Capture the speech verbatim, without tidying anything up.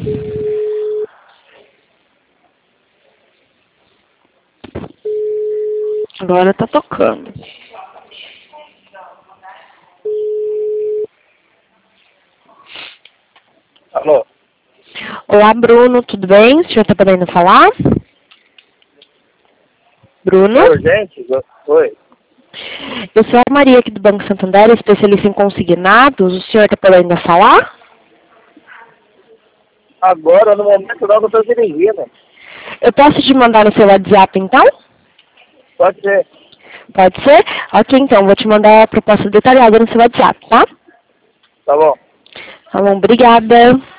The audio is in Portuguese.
Agora tá tocando. Alô? Olá, Bruno, tudo bem? O senhor está podendo falar? Bruno? É urgente? Oi. Eu sou a Maria aqui do Banco Santander, especialista em consignados. O senhor está podendo falar? Agora, no momento não, eu estou dirigindo. Eu posso te mandar no seu WhatsApp, então? Pode ser. Pode ser? Ok, então, vou te mandar a proposta detalhada no seu WhatsApp, tá? Tá bom. Tá bom, obrigada.